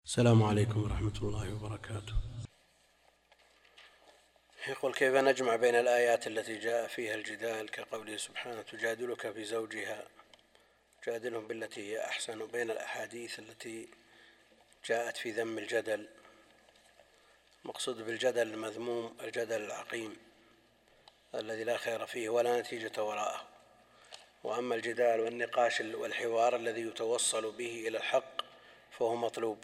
السلام عليكم ورحمة الله وبركاته. يقول: كيف نجمع بين الآيات التي جاء فيها الجدال كقوله سبحانه: تجادلك في زوجها جادلهم بالتي هي أحسن، وبين الأحاديث التي جاءت في ذم الجدل؟ المقصود بالجدل المذموم الجدل العقيم الذي لا خير فيه ولا نتيجة وراءه، وأما الجدال والنقاش والحوار الذي يتوصل به إلى الحق فهو مطلوب.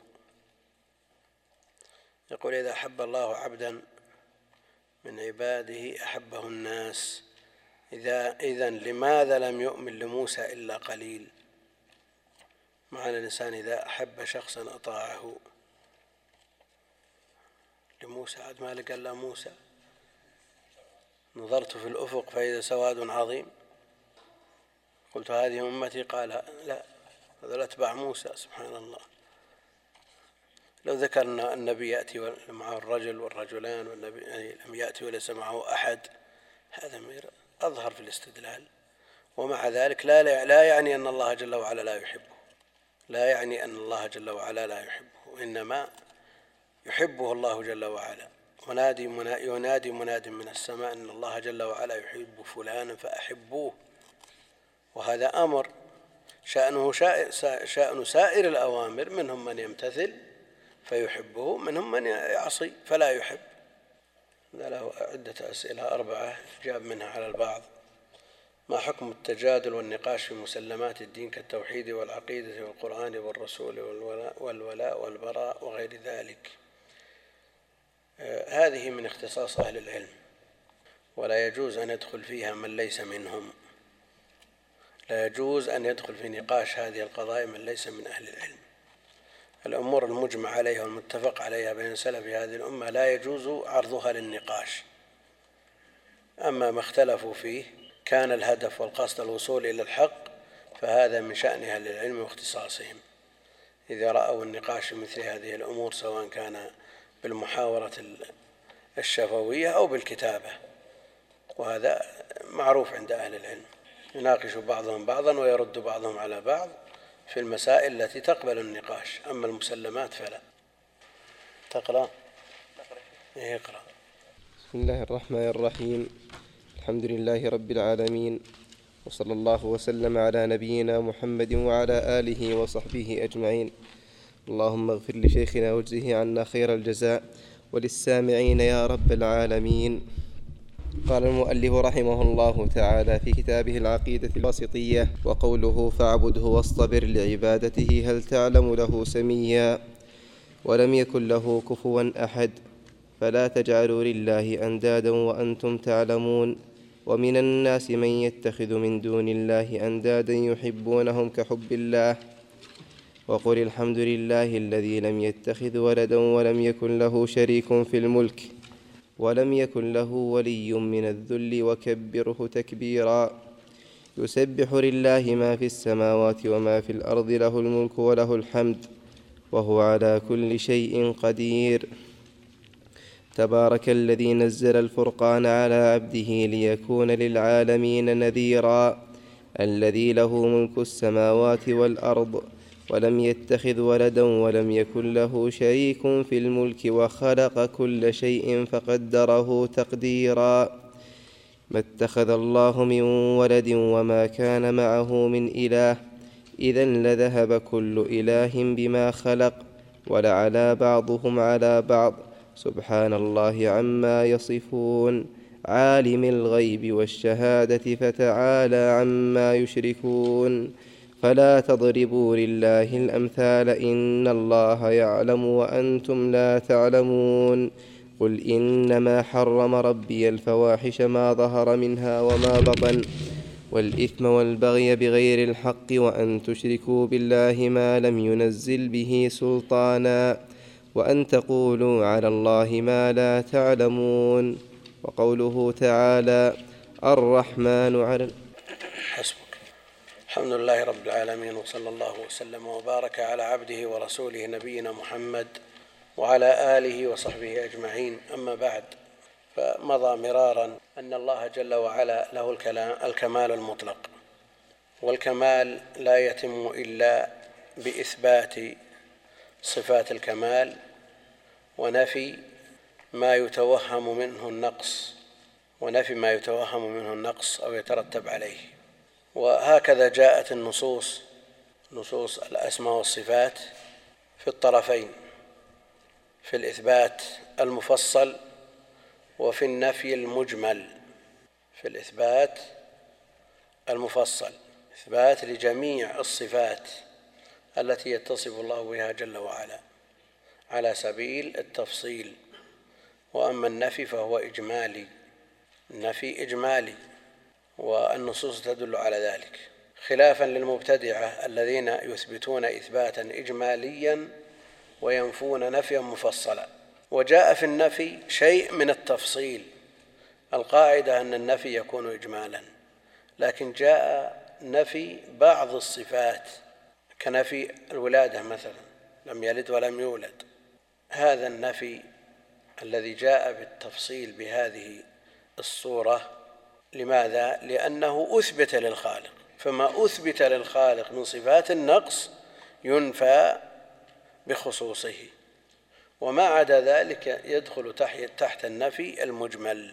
يقول: إذا أحب الله عبدا من عباده أحبه الناس، إذن لماذا لم يؤمن لموسى إلا قليل؟ معنى الإنسان إذا أحب شخصا أطاعه. لموسى عاد ما لقى إلا موسى. نظرت في الأفق فإذا سواد عظيم، قلت هذه أمتي، قال لا، هذا أتباع موسى. سبحان الله. لو ذكرنا النبي يأتي معه الرجل والرجلان، والنبي لم يأتي وليس معه أحد، هذا أظهر في الاستدلال. ومع ذلك لا يعني أن الله جل وعلا لا يحبه، لا يعني أن الله جل وعلا لا يحبه، إنما يحبه الله جل وعلا. ينادي مناد من السماء أن الله جل وعلا يحب فلانا فأحبوه، وهذا أمر شأنه شأن سائر الأوامر، منهم من يمتثل فيحبه، منهم من يعصي فلا يحب. له عدة أسئلة 4 جاب منها على البعض. ما حكم التجادل والنقاش في مسلمات الدين كالتوحيد والعقيدة والقرآن والرسول والولاء والبراء وغير ذلك؟ هذه من اختصاص أهل العلم، ولا يجوز أن يدخل فيها من ليس منهم. لا يجوز أن يدخل في نقاش هذه القضايا من ليس من أهل العلم. الأمور المجمع عليها والمتفق عليها بين سلف هذه الأمة لا يجوز عرضها للنقاش. أما ما اختلفوا فيه كان الهدف والقصد الوصول إلى الحق، فهذا من شأن أهل العلم واختصاصهم. إذا رأوا النقاش مثل هذه الأمور، سواء كان بالمحاورة الشفوية أو بالكتابة، وهذا معروف عند أهل العلم، يناقش بعضهم بعضا ويرد بعضهم على بعض في المسائل التي تقبل النقاش. أما المسلمات فلا. تقرأ؟ اقرأ. بسم الله الرحمن الرحيم. الحمد لله رب العالمين، وصلى الله وسلم على نبينا محمد وعلى آله وصحبه أجمعين. اللهم اغفر لشيخنا واجزه عنا خير الجزاء، وللسامعين يا رب العالمين. قال المؤلف رحمه الله تعالى في كتابه العقيدة الواسطية: وقوله فاعبده واصطبر لعبادته هل تعلم له سميا، ولم يكن له كفوا أحد، فلا تجعلوا لله أندادا وأنتم تعلمون. ومن الناس من يتخذ من دون الله أندادا يحبونهم كحب الله. وقل الحمد لله الذي لم يتخذ ولدا ولم يكن له شريك في الملك ولم يكن له ولي من الذل وكبره تكبيرا. يسبح لله ما في السماوات وما في الأرض، له الملك وله الحمد، وهو على كل شيء قدير. تبارك الذي نزل الفرقان على عبده ليكون للعالمين نذيرا. الذي له ملك السماوات والأرض ولم يتخذ ولدا ولم يكن له شريك في الملك وخلق كل شيء فقدره تقديرا. ما اتخذ الله من ولد وما كان معه من إله، إذن لذهب كل إله بما خلق ولعلى بعضهم على بعض، سبحان الله عما يصفون. عالم الغيب والشهادة فتعالى عما يشركون. فلا تضربوا لله الأمثال، إن الله يعلم وأنتم لا تعلمون. قل إنما حرم ربي الفواحش ما ظهر منها وما بطن، والإثم والبغي بغير الحق، وأن تشركوا بالله ما لم ينزل به سلطانا، وأن تقولوا على الله ما لا تعلمون. وقوله تعالى: الرحمن على حسبك. الحمد لله رب العالمين، وصلى الله وسلم وبارك على عبده ورسوله نبينا محمد وعلى آله وصحبه أجمعين. أما بعد، فمضى مرارا أن الله جل وعلا له الكمال المطلق، والكمال لا يتم إلا بإثبات صفات الكمال ونفي ما يتوهم منه النقص أو يترتب عليه. وهكذا جاءت نصوص الأسماء والصفات في الطرفين، في الإثبات المفصل وفي النفي المجمل. في الإثبات المفصل إثبات لجميع الصفات التي يتصف الله بها جل وعلا على سبيل التفصيل. وأما النفي فهو إجمالي، والنصوص تدل على ذلك، خلافا للمبتدعة الذين يثبتون إثباتا إجماليا وينفون نفيا مفصلا. وجاء في النفي شيء من التفصيل، القاعدة أن النفي يكون إجمالا، لكن جاء نفي بعض الصفات كنفي الولادة مثلا، لم يلد ولم يولد. هذا النفي الذي جاء بالتفصيل بهذه الصورة، لماذا؟ لأنه أثبت للخالق، فما أثبت للخالق من صفات النقص ينفى بخصوصه، وما عدا ذلك يدخل تحت النفي المجمل.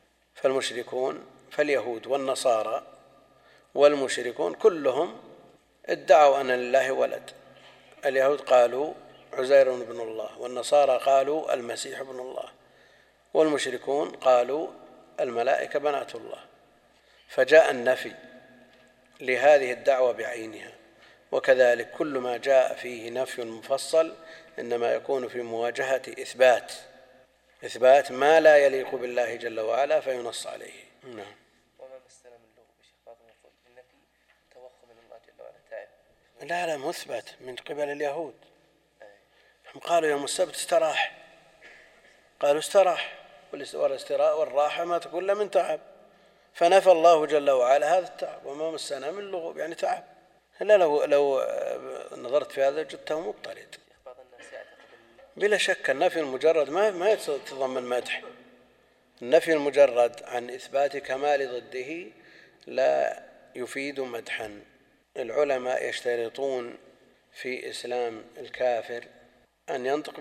فاليهود والنصارى والمشركون كلهم ادعوا أن لله ولد. اليهود قالوا عزير بن الله، والنصارى قالوا المسيح ابن الله، والمشركون قالوا الملائكة بنات الله. فجاء النفي لهذه الدعوة بعينها. وكذلك كل ما جاء فيه نفي مفصل إنما يكون في مواجهة إثبات ما لا يليق بالله جل وعلا فينص عليه. نعم. وما مسنا من لغو بشيخ يقول النفي توخم من الله جل وعلا تعب. لا مثبت من قبل اليهود. هم قالوا يوم السبت استراح، قالوا استراح، والاستراء والراحة ما تكون إلا من تعب، فنفى الله جل وعلا هذا التعب. وما مسنا من لغوب يعني تعب. إلا لو نظرت في هذا جدته مضطرد. بلا شك النفي المجرد ما يتضمن مدح. النفي المجرد عن إثبات كمال ضده لا يفيد مدحا. العلماء يشترطون في إسلام الكافر أن ينطق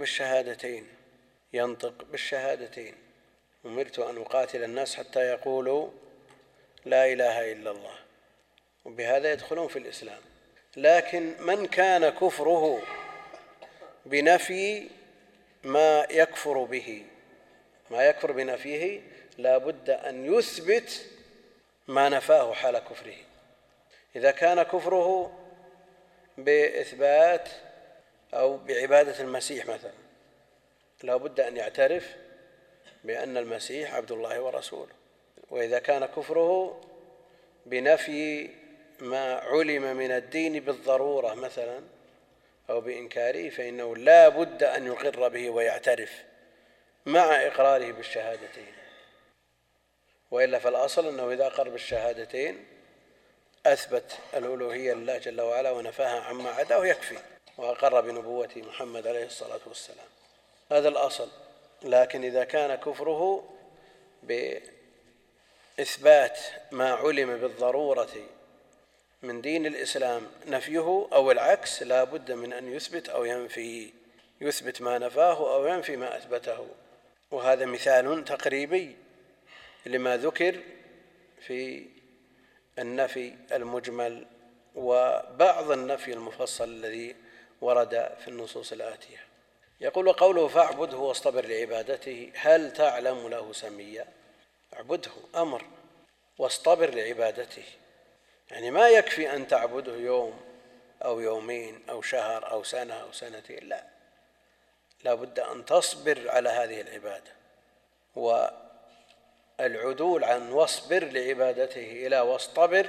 بالشهادتين. أمرت أن أقاتل الناس حتى يقولوا لا إله إلا الله، وبهذا يدخلون في الإسلام. لكن من كان كفره بنفي ما يكفر بنفيه لا بد أن يثبت ما نفاه حال كفره. إذا كان كفره بإثبات أو بعبادة المسيح مثلا، لا بد أن يعترف بأن المسيح عبد الله ورسوله. وإذا كان كفره بنفي ما علم من الدين بالضرورة مثلا أو بإنكاره، فإنه لا بد أن يقر به ويعترف مع إقراره بالشهادتين. وإلا فالأصل أنه إذا أقر بالشهادتين أثبت الألوهية لله جل وعلا ونفاها عما عداه يكفي، وأقر بنبوة محمد عليه الصلاة والسلام. هذا الأصل. لكن إذا كان كفره بإثبات ما علم بالضرورة من دين الإسلام نفيه أو العكس، لا بد من أن يثبت أو ينفي، يثبت ما نفاه أو ينفي ما أثبته. وهذا مثال تقريبي لما ذكر في النفي المجمل وبعض النفي المفصل الذي ورد في النصوص الآتية. يقول قوله فاعبده واصطبر لعبادته، هل تعلم له سميا؟ اعبده أمر، واصطبر لعبادته يعني ما يكفي أن تعبده يوم أو يومين أو شهر أو سنة أو سنتين، لا بد أن تصبر على هذه العبادة. والعدول عن واصبر لعبادته إلى واصطبر،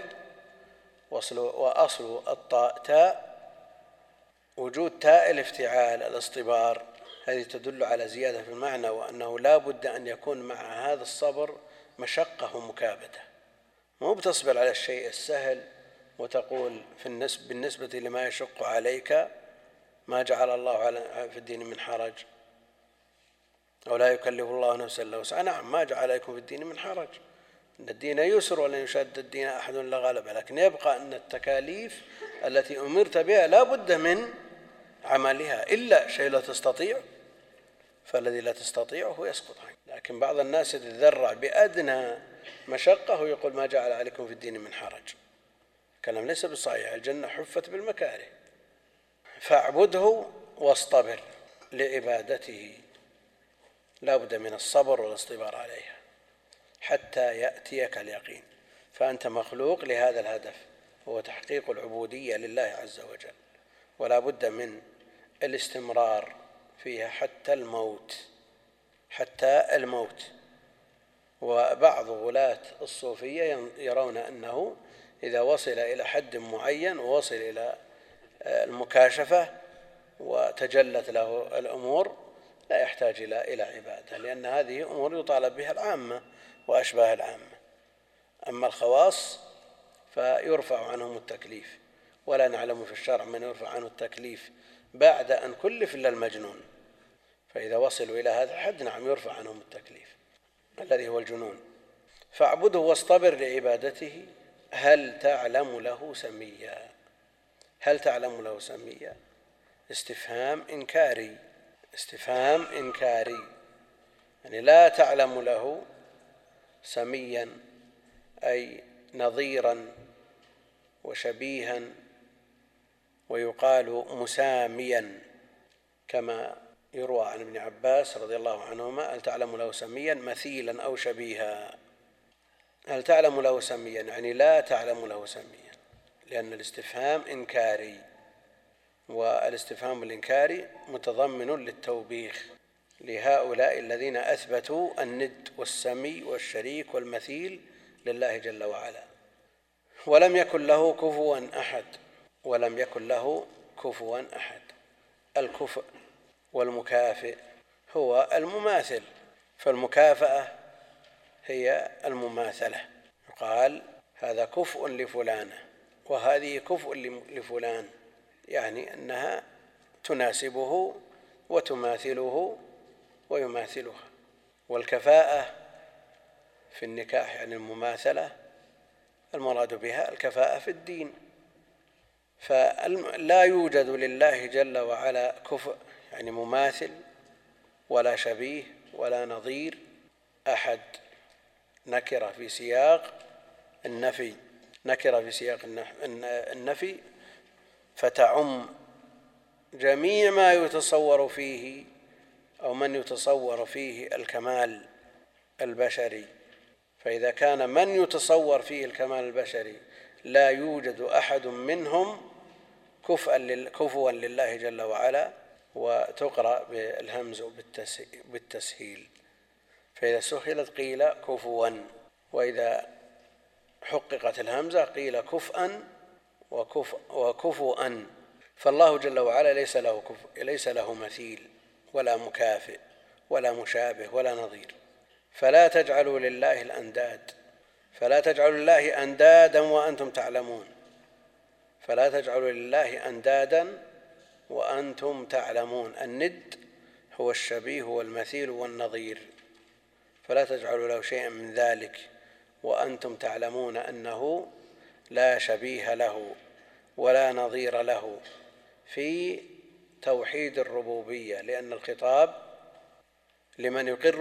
وأصل الطاء تاء، وجود تاء الافتعال الاصطبار، هذه تدل على زيادة في المعنى، وأنه لا بد أن يكون مع هذا الصبر مشقة ومكابدة. مو بتصبر على الشيء السهل وتقول بالنسبة لما يشق عليك ما جعل الله في الدين من حرج، أو لا يكلف الله نفسا إلا وسعها. نعم ما جعل عليكم في الدين من حرج، إن الدين يسر ولن يشاد الدين أحد إلا غلبه، لكن يبقى أن التكاليف التي أمرت بها لا بد من عملها إلا شيء لا تستطيع، فالذي لا تستطيعه يسقط عنك. لكن بعض الناس يتذرع بأدنى مشقة ويقول ما جعل عليكم في الدين من حرج. كلام ليس بصحيح، الجنة حفت بالمكاره. فاعبده واصطبر لعبادته، لا بد من الصبر والاصطبار عليها حتى يأتيك اليقين. فأنت مخلوق لهذا الهدف، هو تحقيق العبودية لله عز وجل، ولا بد من الاستمرار فيها حتى الموت. وبعض غلاة الصوفية يرون أنه إذا وصل إلى حد معين ووصل إلى المكاشفة وتجلت له الأمور لا يحتاج إلى عبادة، لأن هذه أمور يطالب بها العامة وأشباه العامة. أما الخواص فيرفع عنهم التكليف، ولا نعلم في الشرع من يرفع عنه التكليف بعد أن كلف إلا المجنون. فإذا وصلوا إلى هذا الحد نعم يرفع عنهم التكليف الذي هو الجنون. فاعبده واصطبر لعبادته. هل تعلم له سميا؟ هل تعلم له سميا استفهام إنكاري، يعني لا تعلم له سميا أي نظيرا وشبيها، ويقال مساميا كما يروى عن ابن عباس رضي الله عنهما: هل تعلم له سميا مثيلا أو شبيها. هل تعلم له سميا يعني لا تعلم له سميا، لأن الاستفهام إنكاري، والاستفهام الإنكاري متضمن للتوبيخ لهؤلاء الذين أثبتوا الند والسمي والشريك والمثيل لله جل وعلا. ولم يكن له كفوا أحد. الكفء والمكافئ هو المماثل، فالمكافأة هي المماثلة. يقال هذا كفء لفلانة وهذه كفء لفلان، يعني أنها تناسبه وتماثله ويماثلها. والكفاءة في النكاح يعني المماثلة، المراد بها الكفاءة في الدين. فلا يوجد لله جل وعلا كفء يعني مماثل ولا شبيه ولا نظير أحد. نكرة في سياق النفي فتعم جميع ما يتصور فيه أو من يتصور فيه الكمال البشري. فإذا كان من يتصور فيه الكمال البشري لا يوجد أحد منهم كفوا لله جل وعلا، وتقرأ بالهمز بالتسهيل، فإذا سهلت قيل كفوا، وإذا حققت الهمزة قيل كفءا وكفوا. فالله جل وعلا ليس له مثيل ولا مكافئ ولا مشابه ولا نظير. فلا تجعلوا لله أندادا وأنتم تعلمون. فلا تجعلوا لله أندادا وأنتم تعلمون. الند هو الشبيه والمثيل والنظير، فلا تجعلوا له شيئا من ذلك وأنتم تعلمون أنه لا شبيه له ولا نظير له في توحيد الربوبية، لأن الخطاب لمن يقر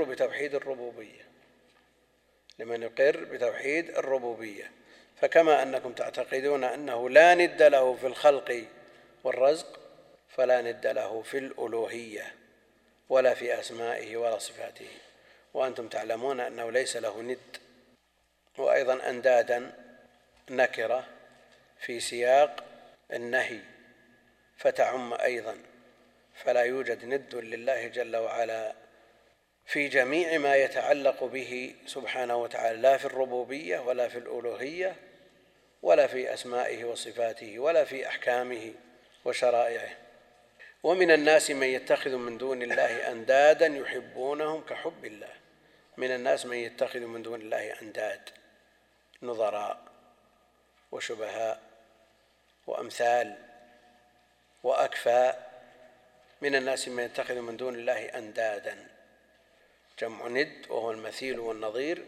بتوحيد الربوبية. فكما أنكم تعتقدون أنه لا ند له في الخلق والرزق، فلا ند له في الألوهية ولا في أسمائه ولا صفاته، وأنتم تعلمون أنه ليس له ند. وأيضا أندادا نكرة في سياق النهي فتعم أيضا، فلا يوجد ند لله جل وعلا في جميع ما يتعلق به سبحانه وتعالى، لا في الربوبية ولا في الألوهية ولا في أسمائه وصفاته ولا في أحكامه وشرائعه. ومن الناس من يتخذ من دون الله أندادا يحبونهم كحب الله. من الناس من يتخذ من دون الله أنداد، نظراء وشبهاء وأمثال وأكفاء. من الناس من يتخذ من دون الله أندادا، جمع ند وهو المثيل والنظير،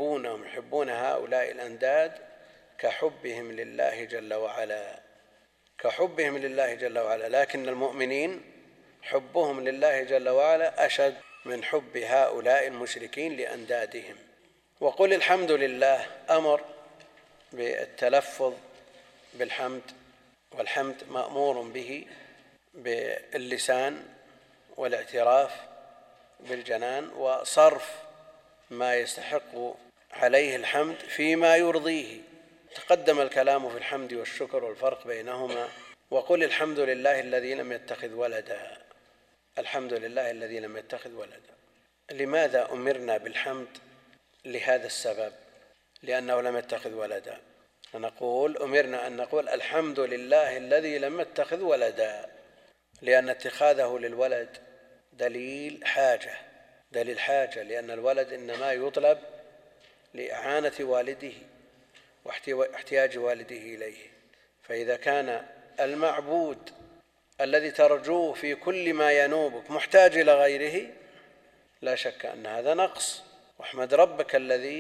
يحبون هؤلاء الأنداد كحبهم لله جل وعلا. كحبهم لله جل وعلا، لكن المؤمنين حبهم لله جل وعلا أشد من حب هؤلاء المشركين لأندادهم. وقل الحمد لله أمر بالتلفظ بالحمد، والحمد مأمور به باللسان والاعتراف بالجنان، وصرف ما يستحق عليه الحمد فيما يرضيه. تقدم الكلام في الحمد والشكر والفرق بينهما. وقل الحمد لله الذي لم يتخذ ولدا. الحمد لله الذي لم يتخذ ولدا. لماذا أمرنا بالحمد؟ لهذا السبب، لأنه لم يتخذ ولدا. فنقول أمرنا أن نقول الحمد لله الذي لم يتخذ ولدا، لأن اتخاذه للولد دليل حاجة، لأن الولد إنما يطلب لإعانة والده واحتياج والده إليه. فإذا كان المعبود الذي ترجوه في كل ما ينوبك محتاج إلى غيره، لا شك أن هذا نقص. واحمد ربك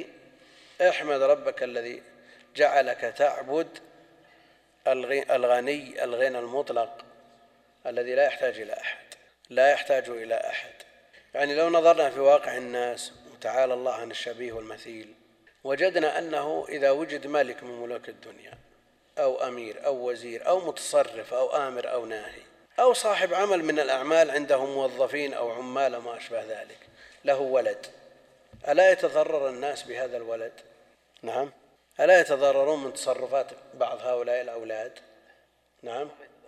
الذي جعلك تعبد الغني الغنى المطلق الذي لا يحتاج إلى أحد. يعني لو نظرنا في واقع الناس، وتعالى الله عن الشبيه والمثيل، وجدنا أنه إذا وجد ملك من ملوك الدنيا أو أمير أو وزير أو متصرف أو آمر أو ناهي أو صاحب عمل من الأعمال، عنده موظفين أو عمال ما أشبه ذلك، له ولد، ألا يتضرر الناس بهذا الولد؟ نعم. ألا يتضررون من تصرفات بعض هؤلاء الأولاد؟ نعم،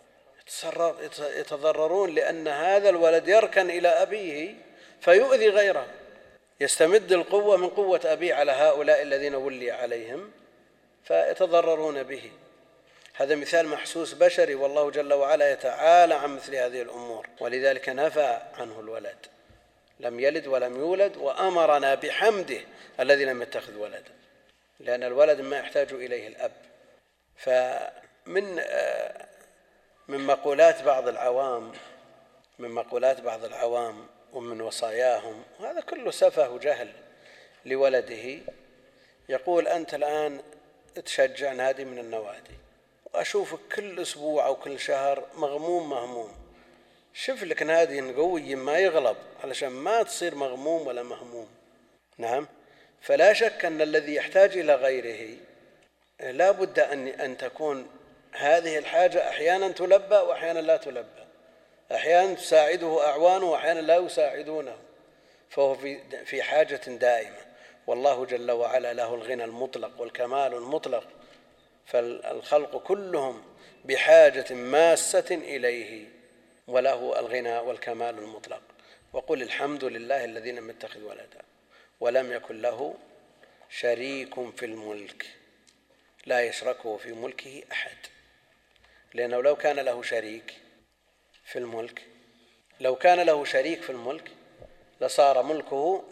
يتضررون، لأن هذا الولد يركن إلى أبيه فيؤذي غيره، يستمد القوة من قوة أبيه على هؤلاء الذين ولي عليهم فيتضررون به. هذا مثال محسوس بشري، والله جل وعلا يتعالى عن مثل هذه الأمور، ولذلك نفى عنه الولد، لم يلد ولم يولد، وأمرنا بحمده الذي لم يتخذ ولدا، لأن الولد ما يحتاج إليه الأب. فمن مقولات بعض العوام ومن وصاياهم، هذا كله سفه وجهل لولده، يقول أنت الآن تشجع نادي من النوادي، وأشوفك كل أسبوع أو كل شهر مهموم، شوف لك نادي قوي ما يغلب علشان ما تصير مغموم ولا مهموم. نعم. فلا شك أن الذي يحتاج إلى غيره لا بد أن تكون هذه الحاجة أحيانا تلبى وأحيانا لا تلبى، أحيانا تساعده أعوانه وأحيانا لا يساعدونه، فهو في حاجة دائمة. والله جل وعلا له الغنى المطلق والكمال المطلق، فالخلق كلهم بحاجة ماسة إليه، وله الغنى والكمال المطلق. وقل الحمد لله الذي لم يتخذ ولدا ولم يكن له شريك في الملك، لا يشركه في ملكه أحد، لأنه لو كان له شريك في الملك لصار ملكه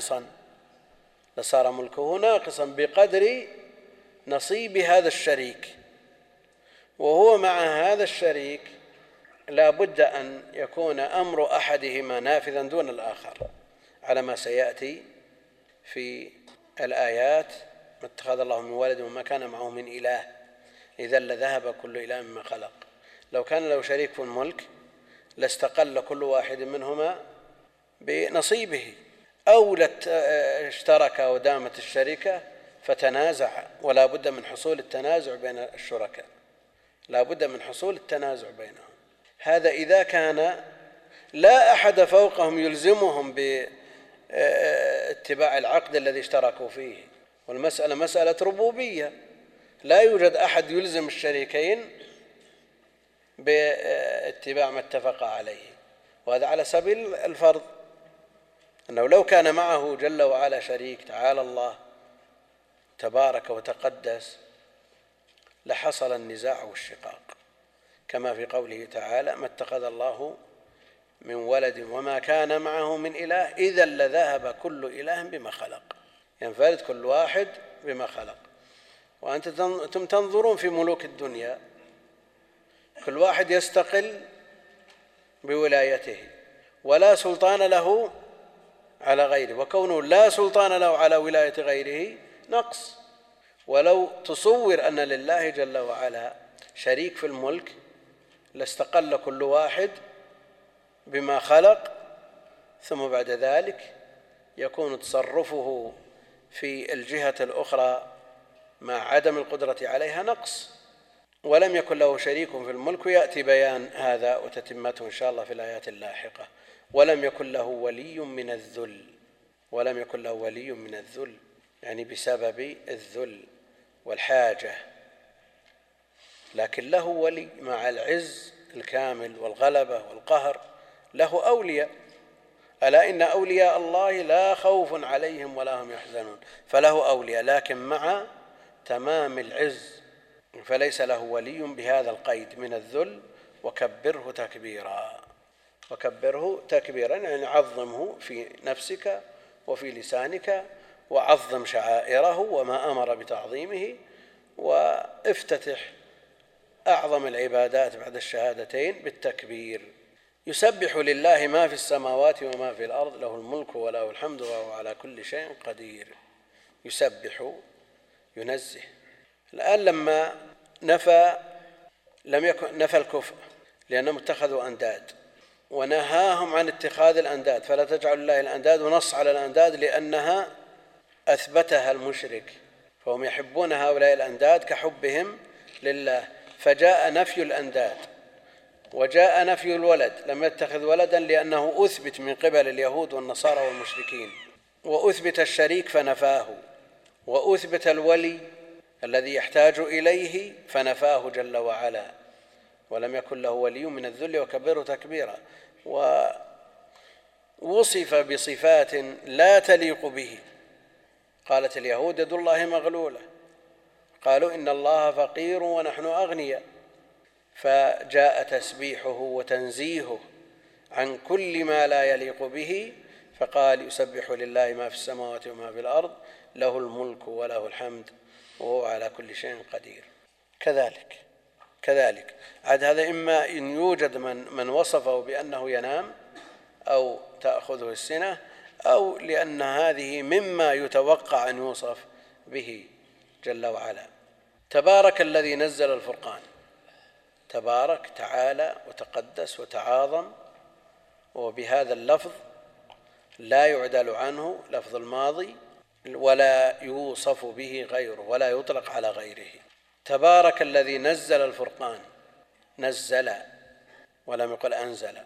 ناقصا بقدر نصيب هذا الشريك، وهو مع هذا الشريك لا بد أن يكون أمر أحدهما نافذا دون الآخر، على ما سيأتي في الآيات: ما اتخذ الله من ولد وما كان معه من إله إذا لذهب كل إله مما خلق. لو كان له شريك في الملك لاستقل كل واحد منهما بنصيبه، أو اشترك ودامت الشركة فتنازع، ولا بد من حصول التنازع بين الشركاء، بينهم. هذا إذا كان لا أحد فوقهم يلزمهم باتباع العقد الذي اشتركوا فيه، والمسألة مسألة ربوبية، لا يوجد أحد يلزم الشريكين باتباع ما اتفقا عليه، وهذا على سبيل الفرض، أنه لو كان معه جل وعلا شريك، تعالى الله تبارك وتقدس، لحصل النزاع والشقاق، كما في قوله تعالى: ما اتخذ الله من ولد وما كان معه من إله إذا لذهب كل إله بما خلق، ينفرد كل واحد بما خلق. وأنتم تنظرون في ملوك الدنيا، كل واحد يستقل بولايته ولا سلطان له على غيره، وكونه لا سلطان له على ولاية غيره نقص. ولو تصور أن لله جل وعلا شريك في الملك لاستقل كل واحد بما خلق، ثم بعد ذلك يكون تصرفه في الجهة الأخرى مع عدم القدرة عليها نقص. ولم يكن له شريك في الملك، ويأتي بيان هذا وتتمته إن شاء الله في الآيات اللاحقة. ولم يكن له ولي من الذل، ولم يكن له ولي من الذل يعني بسبب الذل والحاجة، لكن له ولي مع العز الكامل والغلبة والقهر، له أولياء. ألا إن أولياء الله لا خوف عليهم ولا هم يحزنون، فله أولياء لكن مع تمام العز، فليس له ولي بهذا القيد من الذل. وكبره تكبيرا، وكبره تكبيرا يعني عظمه في نفسك وفي لسانك، وعظم شعائره وما أمر بتعظيمه، وافتتح أعظم العبادات بعد الشهادتين بالتكبير. يسبح لله ما في السماوات وما في الأرض، له الملك وله الحمد وهو على كل شيء قدير. يسبح ينزه. الآن لما نفى الكفر لأنهم اتخذوا أنداد، ونهاهم عن اتخاذ الأنداد، فلا تجعلوا لله الأنداد، ونص على الأنداد لأنها أثبتها المشرك، فهم يحبون هؤلاء الأنداد كحبهم لله، فجاء نفي الأنداد وجاء نفي الولد. لم يتخذ ولدا لأنه أثبت من قبل اليهود والنصارى والمشركين، وأثبت الشريك فنفاه، وأثبت الولي الذي يحتاج إليه فنفاه جل وعلا. ولم يكن له ولي من الذل وكبره تكبيرا. ووصف بصفات لا تليق به. قالت اليهود يد الله مغلولة، قالوا إن الله فقير ونحن أغنياء، فجاء تسبيحه وتنزيهه عن كل ما لا يليق به، فقال يسبح لله ما في السماوات وما في الأرض، له الملك وله الحمد وهو على كل شيء قدير. كذلك عاد هذا إما إن يوجد من وصفه بأنه ينام أو تأخذه السنة، أو لأن هذه مما يتوقع أن يوصف به جل وعلا. تبارك الذي نزل الفرقان. تبارك تعالى وتقدس وتعاظم، وبهذا اللفظ لا يعدل عنه لفظ الماضي ولا يوصف به غيره ولا يطلق على غيره. تبارك الذي نزل الفرقان، نزل ولم يقل أنزل.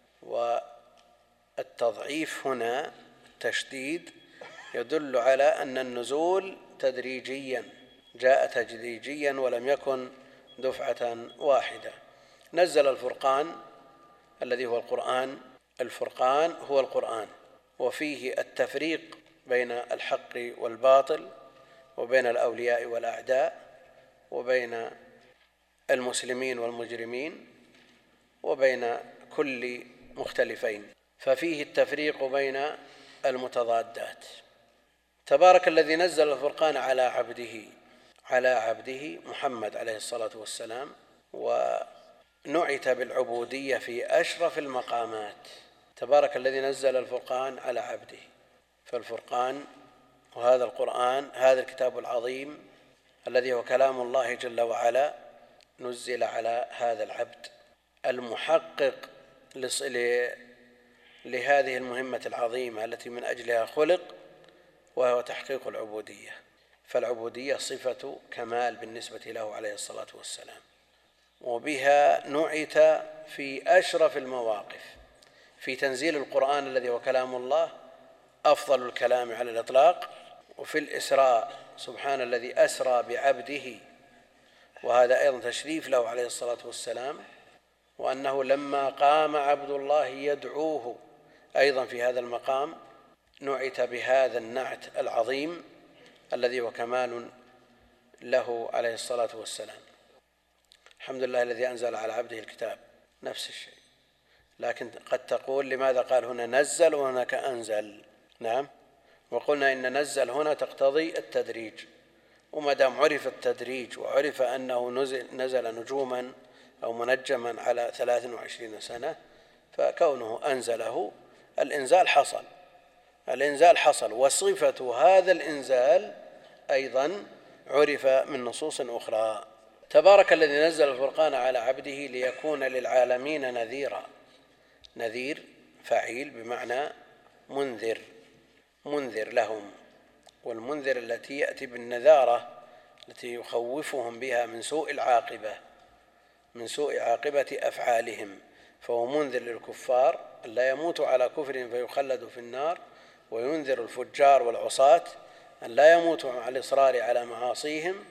والتضعيف هنا تشديد يدل على أن النزول تدريجيا، جاء تدريجيا ولم يكن دفعة واحدة. نزل الفرقان الذي هو القرآن. الفرقان هو القرآن، وفيه التفريق بين الحق والباطل، وبين الأولياء والأعداء، وبين المسلمين والمجرمين، وبين كل مختلفين، ففيه التفريق بين المتضادات. تبارك الذي نزل الفرقان على عبده محمد عليه الصلاة والسلام، ونعت بالعبودية في أشرف المقامات. تبارك الذي نزل الفرقان على عبده، فالفرقان وهذا القرآن، هذا الكتاب العظيم الذي هو كلام الله جل وعلا، نزل على هذا العبد المحقق لهذه المهمة العظيمة التي من أجلها خلق، وهو تحقيق العبودية. فالعبودية صفة كمال بالنسبة له عليه الصلاة والسلام، وبها نعت في أشرف المواقف، في تنزيل القرآن الذي هو كلام الله أفضل الكلام على الإطلاق، وفي الإسراء سبحان الذي أسرى بعبده، وهذا أيضا تشريف له عليه الصلاة والسلام. وأنه لما قام عبد الله يدعوه أيضا في هذا المقام نعت بهذا النعت العظيم الذي هو كمال له عليه الصلاة والسلام. الحمد لله الذي أنزل على عبده الكتاب، نفس الشيء. لكن قد تقول لماذا قال هنا نزل وهناك أنزل؟ نعم، وقلنا إن نزل هنا تقتضي التدريج، وما دام عرف التدريج وعرف أنه نزل نجوما أو منجما على 23 سنة، فكونه أنزله الإنزال حصل، وصفة هذا الإنزال أيضا عرف من نصوص أخرى. تبارك الذي نزل الفرقان على عبده ليكون للعالمين نذيرا. نذير فعيل بمعنى منذر، منذر لهم، والمنذر التي يأتي بالنذارة التي يخوفهم بها من سوء العاقبة، من سوء عاقبة أفعالهم. فهو منذر للكفار أن لا يموتوا على كفرهم فيخلدوا في النار، وينذر الفجار والعصاة أن لا يموتوا على الإصرار على معاصيهم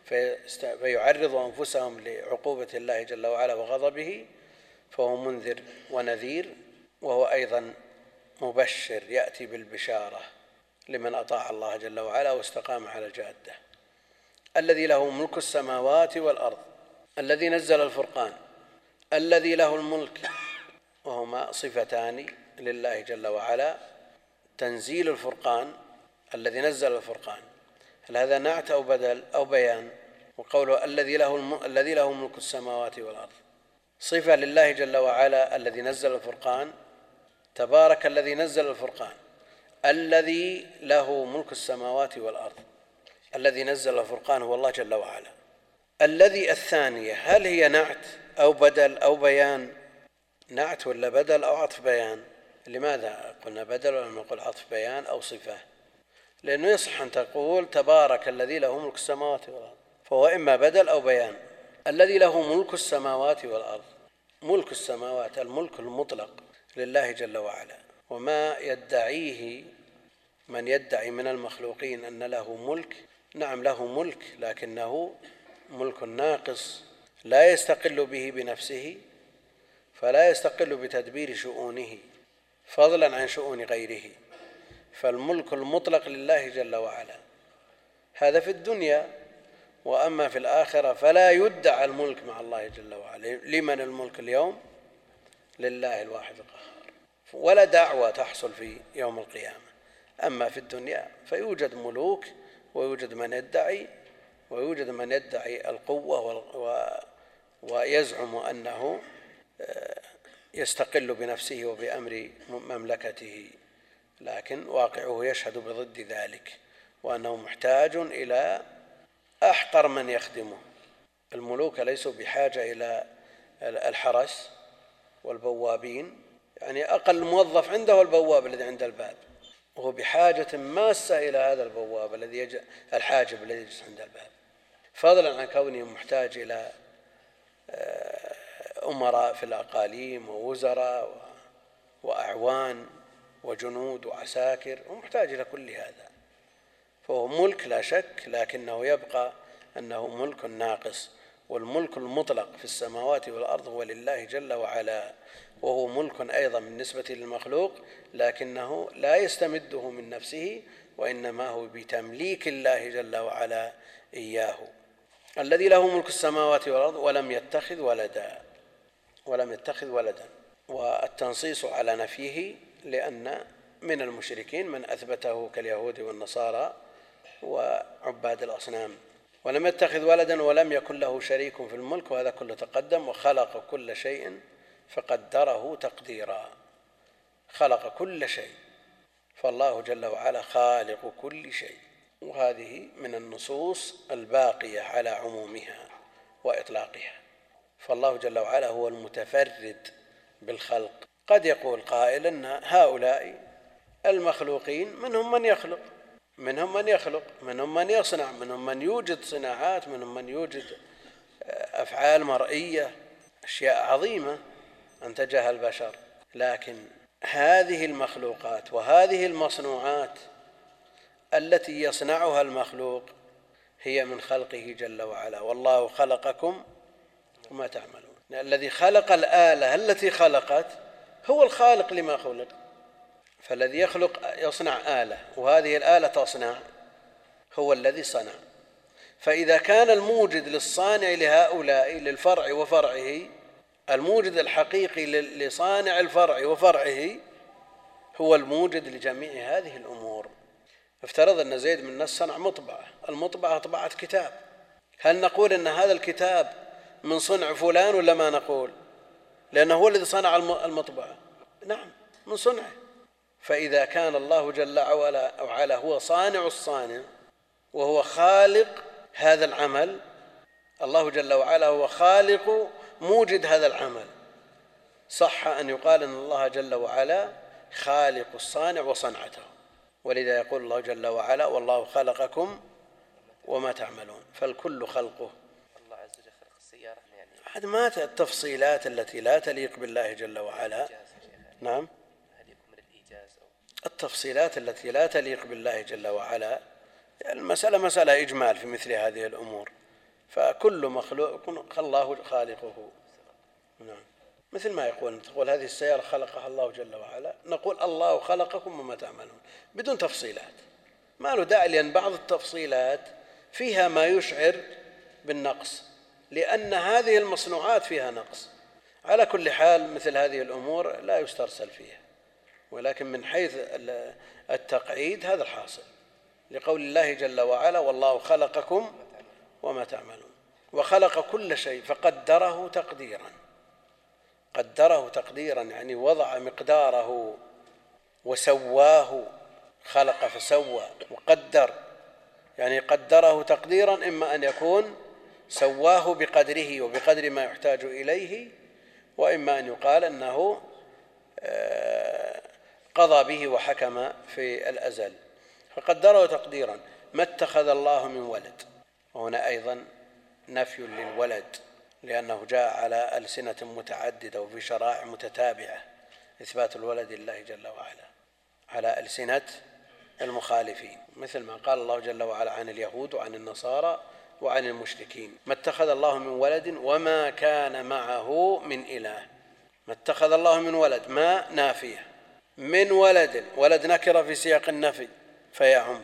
فيعرضوا أنفسهم لعقوبة الله جل وعلا وغضبه. فهو منذر ونذير، وهو أيضا مبشر يأتي بالبشارة لمن أطاع الله جل وعلا واستقام على الجادة. الذي له ملك السماوات والأرض، الذي نزل الفرقان، الذي له الملك، وهما صفتان لله جل وعلا. تنزيل الفرقان، الذي نزل الفرقان، هل هذا نعت أو بدل أو بيان؟ وقوله الذي له ملك السماوات والأرض صفة لله جل وعلا الذي نزل الفرقان. تبارك الذي نزل الفرقان، الذي له ملك السماوات والأرض. الذي نزل الفرقان هو الله جل وعلا. الذي الثانية هل هي نعت أو بدل أو بيان؟ نعت ولا بدل أو عطف بيان؟ لماذا قلنا بدل ولم نقل عطف بيان أو صفة؟ لأنه يصح أن تقول تبارك الذي له ملك السماوات والأرض، فهو إما بدل أو بيان. الذي له ملك السماوات والأرض، ملك السماوات الملك المطلق لله جل وعلا. وما يدعيه من يدعي من المخلوقين أن له ملك، نعم له ملك، لكنه ملك ناقص لا يستقل به بنفسه، فلا يستقل بتدبير شؤونه فضلا عن شؤون غيره. فالملك المطلق لله جل وعلا هذا في الدنيا، وأما في الآخرة فلا يدعى الملك مع الله جل وعلا. لمن الملك اليوم؟ لله الواحد القهار، ولا دعوة تحصل في يوم القيامة. أما في الدنيا فيوجد ملوك ويوجد من يدعي، ويوجد من يدعي القوة ويزعم أنه يستقل بنفسه وبأمر مملكته، لكن واقعه يشهد بضد ذلك، وأنه محتاج إلى أحقر من يخدمه. الملوك ليسوا بحاجة إلى الحرس والبوابين، يعني أقل موظف عنده البواب الذي عند الباب، وهو بحاجة ماسة إلى هذا البواب الحاجب الذي يجلس عند الباب، فضلا عن كونه محتاج إلى أمراء في الأقاليم ووزراء وأعوان وجنود وعساكر، ومحتاج إلى كل هذا. فهو ملك لا شك، لكنه يبقى أنه ملك ناقص. والملك المطلق في السماوات والأرض هو لله جل وعلا، وهو ملك أيضا بالنسبة للمخلوق، لكنه لا يستمده من نفسه، وإنما هو بتمليك الله جل وعلا إياه. الذي له ملك السماوات والأرض ولم يتخذ ولدا، والتنصيص على نفيه لأن من المشركين من أثبته كاليهود والنصارى وعباد الأصنام. ولم يتخذ ولدا ولم يكن له شريك في الملك، وهذا كله تقدم. وخلق كل شيء فقدره تقديرا، خلق كل شيء، فالله جل وعلا خالق كل شيء. وهذه من النصوص الباقية على عمومها وإطلاقها. فالله جل وعلا هو المتفرد بالخلق. قد يقول قائل أن هؤلاء المخلوقين منهم من يخلق، منهم من يصنع، منهم من يوجد صناعات، منهم من يوجد أفعال مرئية، أشياء عظيمة أنتجها البشر. لكن هذه المخلوقات وهذه المصنوعات التي يصنعها المخلوق هي من خلقه جل وعلا. والله خلقكم وما تعملون. الذي خلق الآلة التي خلقت هو الخالق لما خلق. فالذي يصنع آلة، وهذه الآلة تصنع، هو الذي صنع. فإذا كان الموجد للصانع لهؤلاء للفرع وفرعه، الموجد الحقيقي لصانع الفرع وفرعه هو الموجد لجميع هذه الأمور. افترض أن زيد بن نس صنع مطبعة، المطبعة طبعت كتاب، هل نقول أن هذا الكتاب من صنع فلان ولا ما نقول؟ لأنه هو الذي صنع المطبعة. نعم، من صنعه. فإذا كان الله جل وعلا هو صانع الصانع وهو خالق هذا العمل، الله جل وعلا هو خالق موجد هذا العمل. صح أن يقال أن الله جل وعلا خالق الصانع وصنعته، ولذا يقول الله جل وعلا والله خلقكم وما تعملون، فالكل خلقه. الله عز وجل خلق السيارة يعني عاد ما التفصيلات التي لا تليق بالله جل وعلا. نعم، هل يكون من الإيجاز أو التفصيلات التي لا تليق بالله جل وعلا المسألة مسألة إجمال في مثل هذه الأمور، فكل مخلوق الله خالقه. نعم، مثل ما تقول هذه السيارة خلقها الله جل وعلا، نقول الله خلقكم وما تعملون بدون تفصيلات. ما له داعي، لأن بعض التفصيلات فيها ما يشعر بالنقص، لأن هذه المصنوعات فيها نقص. على كل حال مثل هذه الأمور لا يسترسل فيها، ولكن من حيث التقعيد هذا الحاصل، لقول الله جل وعلا والله خلقكم وما تعملون، وخلق كل شيء فقدره تقديرا. قدره تقديرا يعني وضع مقداره وسواه، خلق فسوى، وقدر يعني قدره تقديرا، إما أن يكون سواه بقدره وبقدر ما يحتاج إليه، وإما أن يقال أنه قضى به وحكم في الأزل. فقدره تقديرا. ما اتخذ الله من ولد، وهنا أيضا نفي للولد، لأنه جاء على ألسنة متعددة وفي شرائع متتابعة إثبات الولد لله جل وعلا على ألسنة المخالفين، مثل ما قال الله جل وعلا عن اليهود وعن النصارى وعن المشركين: ما اتخذ الله من ولد وما كان معه من إله. ما اتخذ الله من ولد، ما نافية، من ولد، ولد نكرة في سياق النفي فيعم،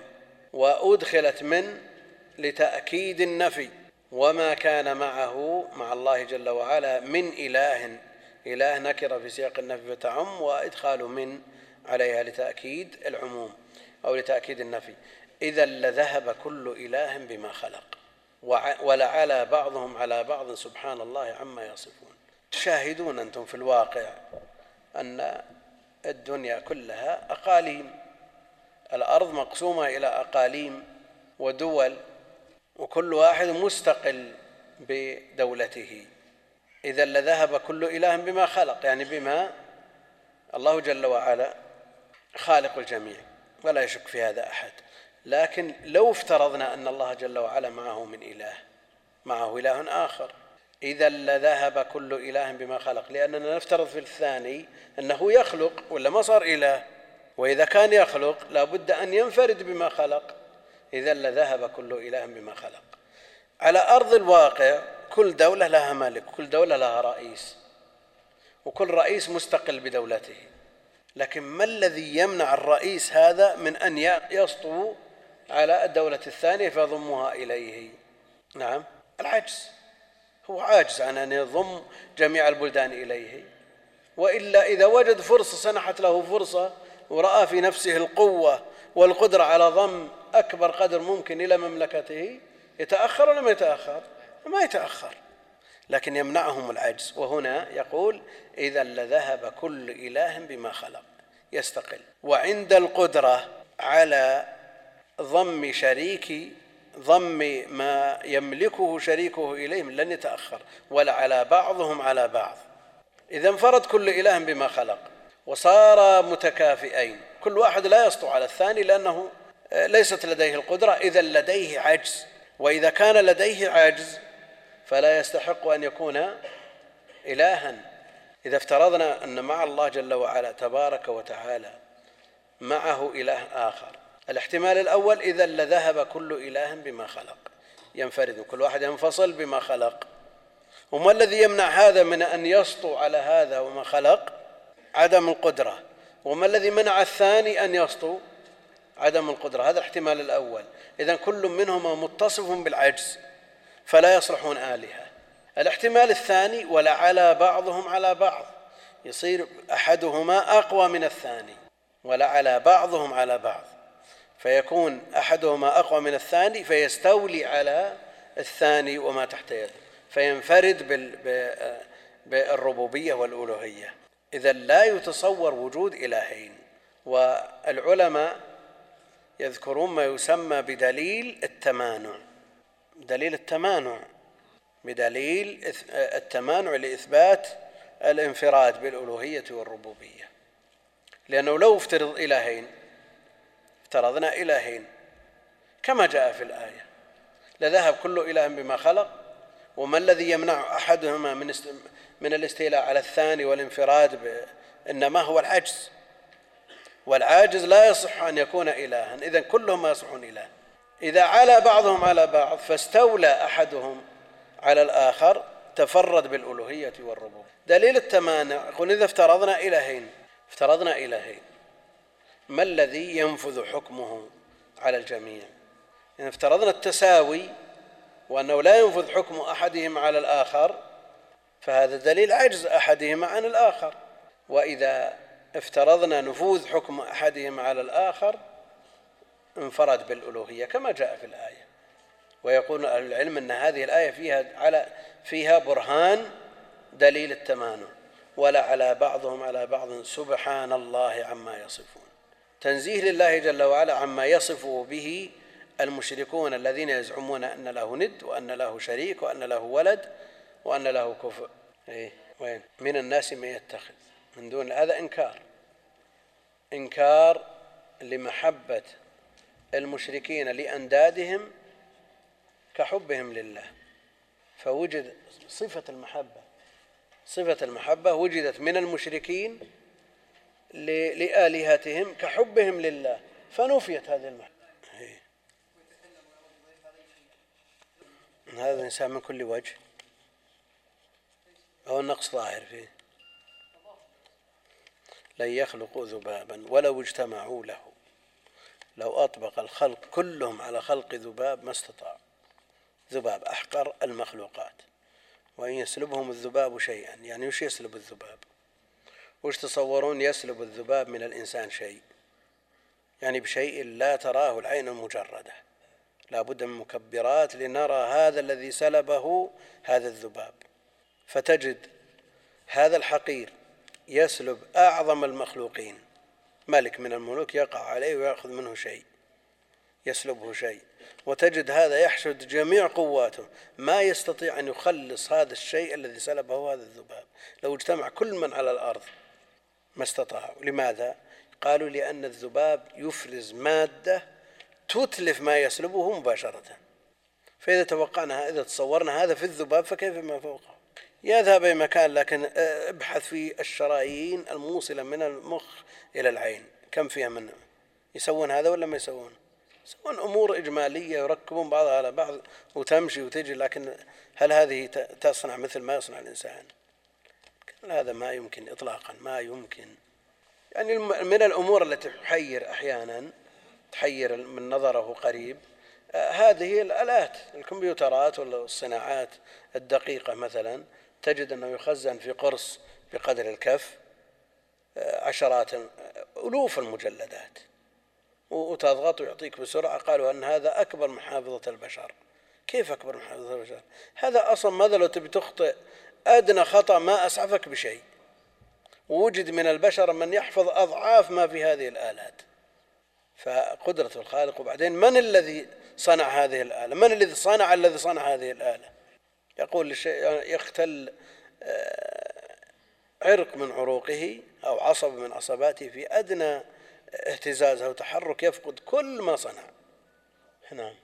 وأدخلت من لتأكيد النفي. وما كان معه مع الله جل وعلا من إله، إله نكرة في سياق النفي فتعم، وإدخال من عليها لتأكيد العموم أو لتأكيد النفي. إذا لذهب كل إله بما خلق ولعلى بعضهم على بعض سبحان الله عما يصفون. تشاهدون أنتم في الواقع أن الدنيا كلها أقاليم، الأرض مقسومة إلى أقاليم ودول، وكل واحد مستقل بدولته. إذا لذهب كل إله بما خلق، يعني بما الله جل وعلا خالق الجميع ولا يشك في هذا أحد. لكن لو افترضنا أن الله جل وعلا معه من إله، معه إله آخر، إذا لذهب كل إله بما خلق، لأننا نفترض في الثاني أنه يخلق ولا ما صار إله، وإذا كان يخلق لابد أن ينفرد بما خلق. إذا لذهب كل إله بما خلق. على أرض الواقع كل دولة لها ملك، كل دولة لها رئيس، وكل رئيس مستقل بدولته. لكن ما الذي يمنع الرئيس هذا من أن يسطو على الدولة الثانية فيضمها إليه؟ نعم، العجز. هو عاجز عن أن يضم جميع البلدان إليه، وإلا إذا وجد فرصة سنحت له فرصة ورأى في نفسه القوة والقدرة على ضم أكبر قدر ممكن إلى مملكته، يتأخر ولا ما يتأخر؟ ما يتأخر، لكن يمنعهم العجز. وهنا يقول إذا لذهب كل إله بما خلق، يستقل. وعند القدرة على ضم ما يملكه شريكه إليهم لن يتأخر، ولا على بعضهم على بعض. إذا انفرد كل إله بما خلق وصار متكافئين، كل واحد لا يسطو على الثاني لأنه ليست لديه القدرة، إذا لديه عجز. وإذا كان لديه عجز فلا يستحق أن يكون إلها. إذا افترضنا أن مع الله جل وعلا تبارك وتعالى معه إله آخر، الاحتمال الأول إذا لذهب كل إله بما خلق، ينفرد كل واحد ينفصل بما خلق. وما الذي يمنع هذا من أن يسطو على هذا وما خلق؟ عدم القدرة. وما الذي منع الثاني أن يسطو؟ عدم القدرة. هذا الاحتمال الأول. إذن كل منهما متصف بالعجز فلا يصلحون آلهة. الاحتمال الثاني ولعلى بعضهم على بعض، يصير أحدهما أقوى من الثاني، ولعلى بعضهم على بعض، فيكون أحدهما أقوى من الثاني فيستولي على الثاني وما تحت يده، فينفرد بالربوبية والألوهية. إذا لا يتصور وجود إلهين. والعلماء يذكرون ما يسمى بدليل التمانع. دليل التمانع بدليل التمانع لإثبات الانفراد بالألوهية والربوبية. لأنه لو افترضنا إلهين كما جاء في الآية لذهب كل إله بما خلق، وما الذي يمنع أحدهما من الاستيلاء على الثاني والانفراد إنما هو العجز، والعاجز لا يصح أن يكون إلها، إذن كلهم ما يصحون إله. إذا علا بعضهم على بعض فاستولى أحدهم على الآخر تفرد بالألوهية والربوبية. دليل التمانع يقول إذا افترضنا إلهين ما الذي ينفذ حكمه على الجميع؟ إن افترضنا التساوي وأنه لا ينفذ حكم أحدهم على الآخر فهذا دليل عجز أحدهما عن الآخر. وإذا افترضنا نفوذ حكم أحدهم على الآخر انفرد بالألوهية كما جاء في الآية. ويقول أهل العلم أن هذه الآية فيها برهان دليل التمانع. ولا على بعضهم على بعض سبحان الله عما يصفون، تنزيه لله جل وعلا عما يصفه به المشركون الذين يزعمون أن له ند وأن له شريك وأن له ولد وأن له كفء. وين من الناس من يتخذ من دون هذا إنكار لمحبة المشركين لأندادهم كحبهم لله. فوجد صفة المحبة وجدت من المشركين لآلهتهم كحبهم لله، فنفيت هذه المحبة. هذا الإنسان من كل وجه أو النقص ظاهر فيه. لن يخلقوا ذبابا ولو اجتمعوا له، لو أطبق الخلق كلهم على خلق ذباب ما استطاعوا. ذباب أحقر المخلوقات، وإن يسلبهم الذباب شيئا، يعني وش يسلب الذباب؟ وش تصورون يسلب الذباب من الإنسان شيء؟ يعني بشيء لا تراه العين المجردة، لا بد من مكبرات لنرى هذا الذي سلبه هذا الذباب. فتجد هذا الحقير يسلب أعظم المخلوقين، ملك من الملوك يقع عليه ويأخذ منه شيء، يسلبه شيء، وتجد هذا يحشد جميع قواته ما يستطيع أن يخلص هذا الشيء الذي سلبه هذا الذباب. لو اجتمع كل من على الأرض ما استطاعوا. لماذا؟ قالوا لأن الذباب يفرز مادة تتلف ما يسلبه مباشرة. إذا تصورنا هذا في الذباب فكيف ما فوقه؟ يذهب إلى مكان، لكن ابحث في الشرايين الموصلة من المخ إلى العين كم فيها من يسوون هذا ولا ما يسوون؟ يسوون أمور إجمالية يركبون بعضها على بعض وتمشي وتجي، لكن هل هذه تصنع مثل ما يصنع الإنسان؟ هذا ما يمكن إطلاقا، ما يمكن. يعني من الأمور التي تحير أحيانا، تحير من نظره قريب، هذه الآلات الكمبيوترات والصناعات الدقيقة مثلا، تجد أنه يخزن في قرص بقدر الكف عشرات ألوف المجلدات، وتضغط ويعطيك بسرعة. قالوا أن هذا أكبر من حافظة البشر. كيف أكبر من حافظة البشر؟ هذا أصلا ماذا لو تبي تخطئ أدنى خطأ ما أسعفك بشيء، ووجد من البشر من يحفظ أضعاف ما في هذه الآلات. فقدرة الخالق. وبعدين من الذي صنع هذه الآلة؟ من الذي صنع هذه الآلة؟ يقول للشيء يختل عرق من عروقه أو عصب من عصباته في أدنى اهتزاز أو تحرك يفقد كل ما صنع. نعم،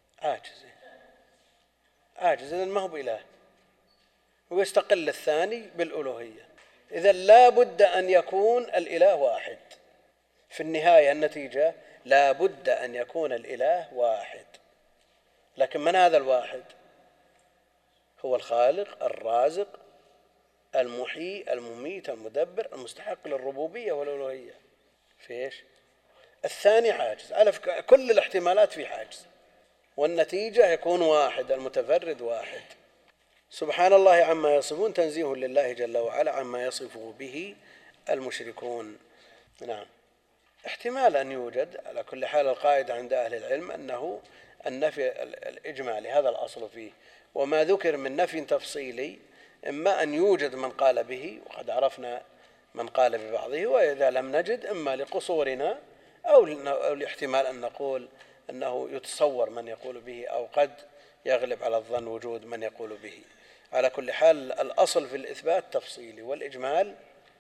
عاجز إذن ما هو بإله، ويستقل الثاني بالألوهية. إذن لا بد أن يكون الإله واحد في النهاية. النتيجة لا بد أن يكون الإله واحد، لكن من هذا الواحد؟ هو الخالق الرازق المحيي المميت المدبر المستحق للربوبية والألوهية. فيش الثاني عاجز، على كل الاحتمالات في عاجز، والنتيجة يكون واحد، المتفرد واحد. سبحان الله عما يصفون، تنزيه لله جل وعلا عما يصفه به المشركون. نعم، احتمال أن يوجد. على كل حال القاعدة عند أهل العلم أنه النفي الإجمالي هذا الأصل فيه، وما ذكر من نفي تفصيلي إما أن يوجد من قال به وقد عرفنا من قال ببعضه، وإذا لم نجد إما لقصورنا أو لاحتمال أن نقول أنه يتصور من يقول به، أو قد يغلب على الظن وجود من يقول به. على كل حال الأصل في الإثبات تفصيلي، والإجمال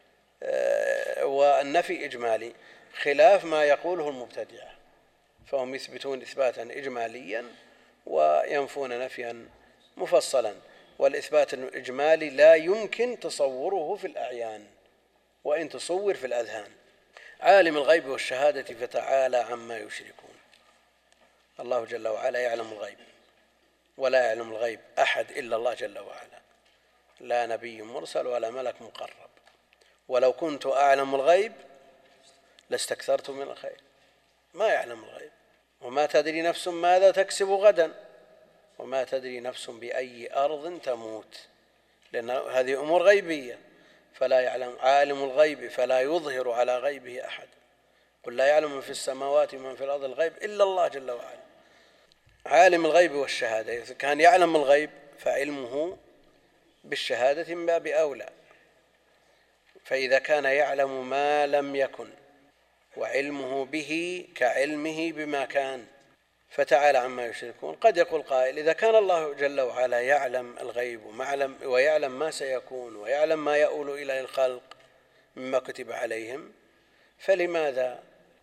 والنفي إجمالي، خلاف ما يقوله المبتدعة، فهم يثبتون إثباتا إجماليا وينفون نفيا مفصلا. والإثبات الإجمالي لا يمكن تصوره في الأعيان وإن تصور في الأذهان. عالم الغيب والشهادة فتعالى عما يشركون. الله جل وعلا يعلم الغيب، ولا يعلم الغيب أحد إلا الله جل وعلا، لا نبي مرسل ولا ملك مقرب. ولو كنت أعلم الغيب لاستكثرت من الخير. ما يعلم الغيب. وما تدري نفس ماذا تكسب غدا، وما تدري نفس بأي أرض تموت، لأن هذه أمور غيبية. فلا يعلم عالم الغيب فلا يظهر على غيبه أحد. قل لا يعلم من في السماوات ومن في الأرض الغيب إلا الله جل وعلا. عالم الغيب والشهادة، إذا كان يعلم الغيب فعلمه بالشهادة من باب أولى. فإذا كان يعلم ما لم يكن وعلمه به كعلمه بما كان فتعالى عما يشركون. قد يقول قائل: إذا كان الله جل وعلا يعلم الغيب ويعلم ما سيكون ويعلم ما يؤول إلى الخلق مما كتب عليهم، فلماذا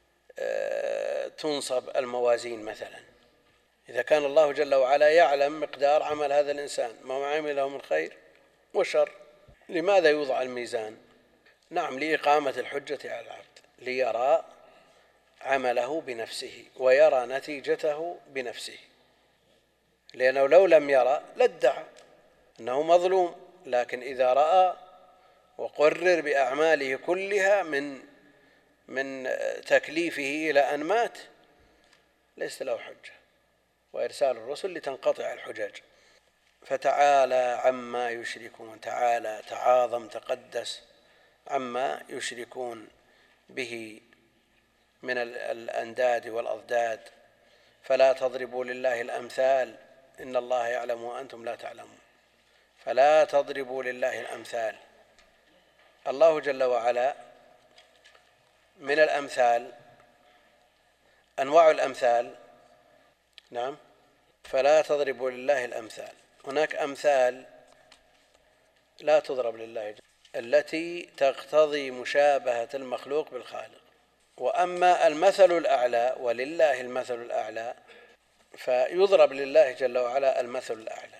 تنصب الموازين مثلا؟ إذا كان الله جل وعلا يعلم مقدار عمل هذا الإنسان ما عمله من خير وشر، لماذا يوضع الميزان؟ نعم، لإقامة الحجة على العبد، ليرى عمله بنفسه ويرى نتيجته بنفسه، لأنه لو لم يرى لادعى أنه مظلوم. لكن إذا رأى وقرر بأعماله كلها من تكليفه إلى أن مات ليس له حجة، وإرسال الرسل لتنقطع الحجج. فتعالى عما يشركون، تعالى تعاظم تقدس عما يشركون به من الأنداد والأضداد. فلا تضربوا لله الأمثال إن الله يعلم وأنتم لا تعلمون. فلا تضربوا لله الأمثال. الله جل وعلا من الأمثال أنواع الأمثال. نعم، فلا تضربوا لله الأمثال. هناك أمثال لا تضرب لله التي تقتضي مشابهة المخلوق بالخالق. وأما المثل الأعلى، ولله المثل الأعلى، فيضرب لله جل وعلا المثل الأعلى.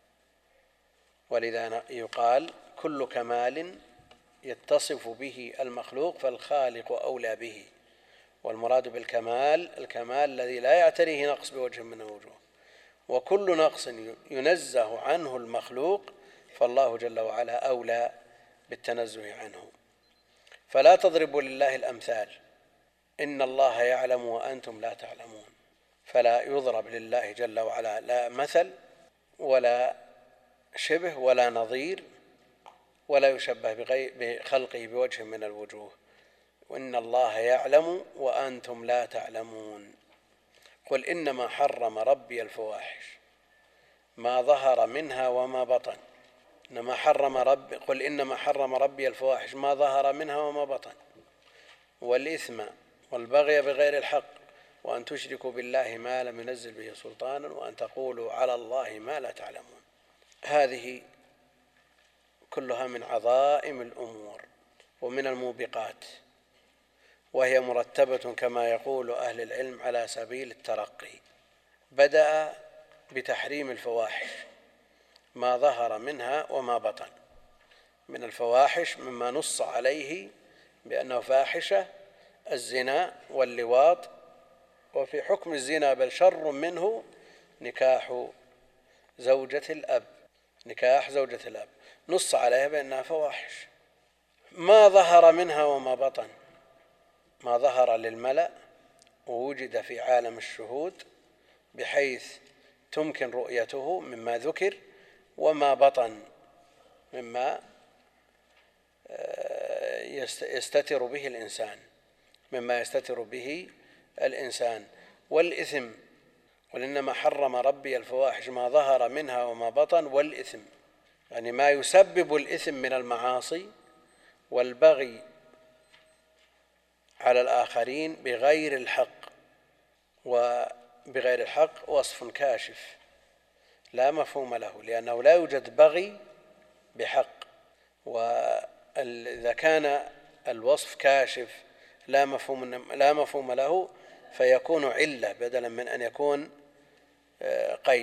ولذا يقال: كل كمال يتصف به المخلوق فالخالق أولى به. والمراد بالكمال الكمال الذي لا يعتريه نقص بوجه من الوجوه، وكل نقص ينزه عنه المخلوق فالله جل وعلا أولى بالتنزه عنه. فلا تضربوا لله الأمثال إن الله يعلم وأنتم لا تعلمون. فلا يضرب لله جل وعلا لا مثل ولا شبه ولا نظير، ولا يشبه بخلقه بوجه من الوجوه. وإن الله يعلم وأنتم لا تعلمون. قل إنما حرم ربي الفواحش ما ظهر منها وما بطن. قل إنما حرم ربي الفواحش ما ظهر منها وما بطن، والإثم والبغي بغير الحق، وأن تشركوا بالله ما لم ينزل به سلطانا، وأن تقولوا على الله ما لا تعلمون. هذه كلها من عظائم الأمور ومن الموبقات، وهي مرتبة كما يقول أهل العلم على سبيل الترقي. بدأ بتحريم الفواحش ما ظهر منها وما بطن. من الفواحش مما نص عليه بأنه فاحشة الزنا واللواط، وفي حكم الزنا بل شر منه نكاح زوجة الأب. نص عليها بأنها فواحش. ما ظهر منها وما بطن، ما ظهر للملأ ووجد في عالم الشهود بحيث تمكن رؤيته مما ذكر، وما بطن مما يستتر به الإنسان. والإثم، قل إنما حرم ربي الفواحش ما ظهر منها وما بطن، والإثم يعني ما يسبب الإثم من المعاصي والبغي على الآخرين بغير الحق. وبغير الحق وصف كاشف لا مفهوم له، لأنه لا يوجد بغي بحق. وإذا كان الوصف كاشف لا مفهوم له فيكون علة بدلا من أن يكون قيد،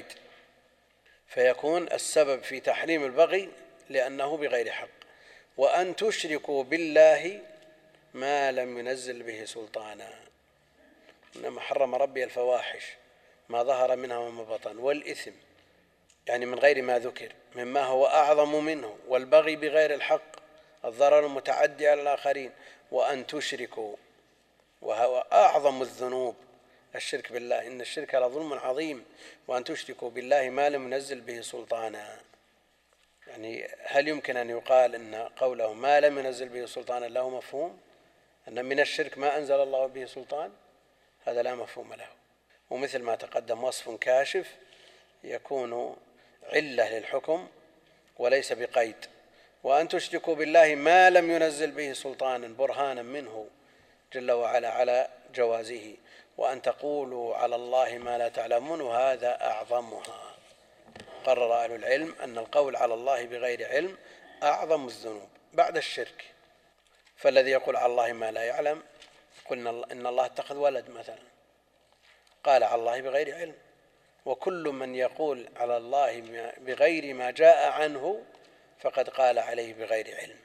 فيكون السبب في تحريم البغي لأنه بغير حق. وأن تشركوا بالله ما لم ينزل به سلطانا، إنما حرم ربي الفواحش ما ظهر منها وما بطن، والإثم يعني من غير ما ذكر مما هو أعظم منه، والبغي بغير الحق الضرر المتعدي على الآخرين. وأن تشركوا، وهو أعظم الذنوب الشرك بالله، إن الشرك لظلم عظيم. وأن تشركوا بالله ما لم ينزل به سلطانا، يعني هل يمكن أن يقال إن قوله ما لم ينزل به سلطانا له مفهوم؟ أن من الشرك ما أنزل الله به سلطان، هذا لا مفهوم له. ومثل ما تقدم وصف كاشف يكون علة للحكم وليس بقيد. وأن تشركوا بالله ما لم ينزل به سلطانا برهانا منه جل وعلا على جوازه. وأن تقولوا على الله ما لا تعلمون، وهذا أعظمها. قرر أهل العلم أن القول على الله بغير علم أعظم الذنوب بعد الشرك. فالذي يقول على الله ما لا يعلم، قلنا إن الله اتخذ ولد مثلا، قال على الله بغير علم. وكل من يقول على الله بغير ما جاء عنه فقد قال عليه بغير علم.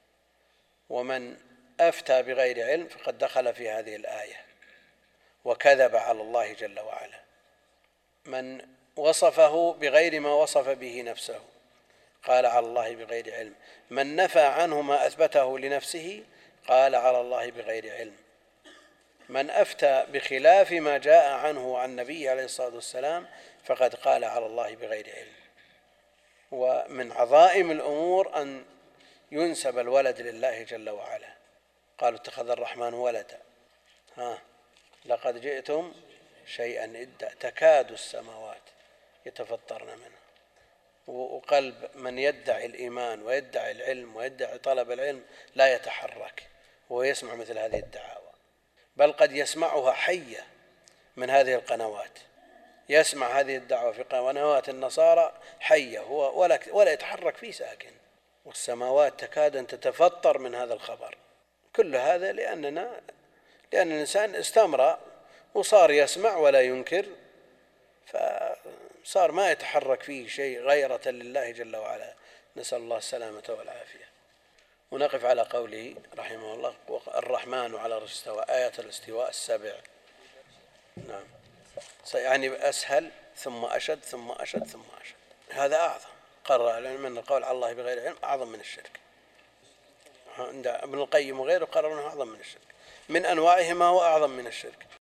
ومن أفتى بغير علم فقد دخل في هذه الآية وكذب على الله جل وعلا. من وصفه بغير ما وصف به نفسه قال على الله بغير علم. من نفى عنه ما أثبته لنفسه قال على الله بغير علم. من أفتى بخلاف ما جاء عنه عن النبي عليه الصلاة والسلام فقد قال على الله بغير علم. ومن عظائم الأمور أن ينسب الولد لله جل وعلا. قالوا اتخذ الرحمن ولدا، لقد جئتم شيئا إدا تكاد السماوات يتفطرن منه. وقلب من يدعي الإيمان ويدعي العلم ويدعي طلب العلم لا يتحرك وهو يسمع مثل هذه الدعاوى، بل قد يسمعها حية من هذه القنوات، يسمع هذه الدعوة في قنوات النصارى حية هو ولا يتحرك فيه ساكن، والسماوات تكاد أن تتفطر من هذا الخبر. كل هذا لأن الإنسان استمر وصار يسمع ولا ينكر، فصار ما يتحرك فيه شيء غيرة لله جل وعلا. نسأل الله السلامة والعافية. ونقف على قوله رحمه الله الرحمن على العرش استوى، آيات الاستواء 7. نعم، يعني أسهل ثم أشد ثم أشد ثم أشد. هذا أعظم. قرر العلم أن القول على الله بغير علم أعظم من الشرك. عند ابن القيم وغيره قرر أنه أعظم من الشرك، من أنواعه ما هو أعظم من الشرك.